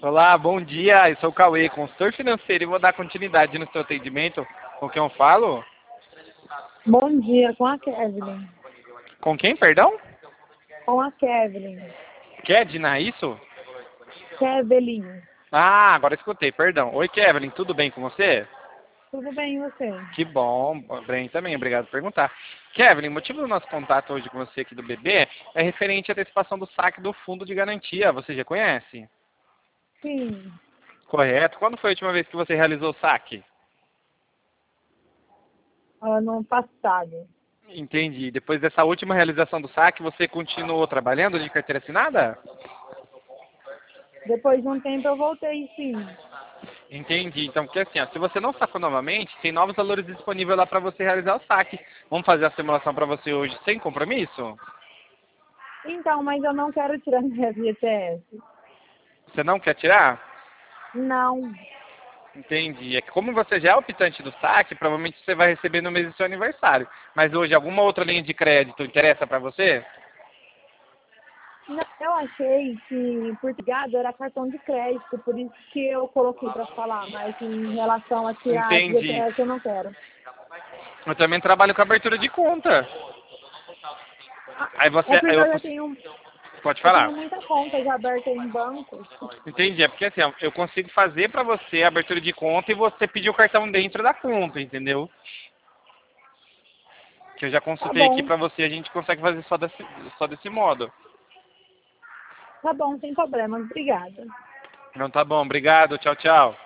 Olá, bom dia. Eu sou o Cauê, consultor financeiro, e vou dar continuidade no seu atendimento. Com quem eu falo? Bom dia, com a Kevin. Com quem, perdão? Com a Kevin. Kedna, é isso? Kevin. Ah, agora escutei, perdão. Oi, Kevin, tudo bem com você? Tudo bem, e você? Que bom, bem também, obrigado por perguntar. Kevin, o motivo do nosso contato hoje com você aqui do BB é referente à antecipação do saque do fundo de garantia. Você já conhece? Sim, Correto. Quando foi a última vez que você realizou o saque? ano passado. Entendi. Depois dessa última realização do saque, você continuou trabalhando de carteira assinada? Depois de um tempo eu voltei, sim. Entendi. Então, porque assim, ó, se você não sacou novamente, tem novos valores disponíveis lá para você realizar o saque. Vamos fazer a simulação para você hoje sem compromisso? Então, mas eu não quero tirar minha FGTS. Você não quer tirar? Não. Entendi. É que como você já é optante do saque, provavelmente você vai receber no mês do seu aniversário. Mas hoje, alguma outra linha de crédito interessa para você? Não, eu achei que Portugal era cartão de crédito, por isso que eu coloquei para falar, mas em relação a tirar a Entendi. FGTS eu não quero. Eu também trabalho com abertura de conta. Ah, Aí é você, porque eu, pode eu falar. tenho muita conta já aberta em bancos. Entendi. É porque assim, ó, eu consigo fazer para você a abertura de conta e você pedir o cartão dentro da conta, entendeu? Que eu já Tá consultei aqui bom, pra você, a gente consegue fazer só desse modo. tá bom, sem problema. Obrigada. Então tá bom, obrigado, tchau, tchau.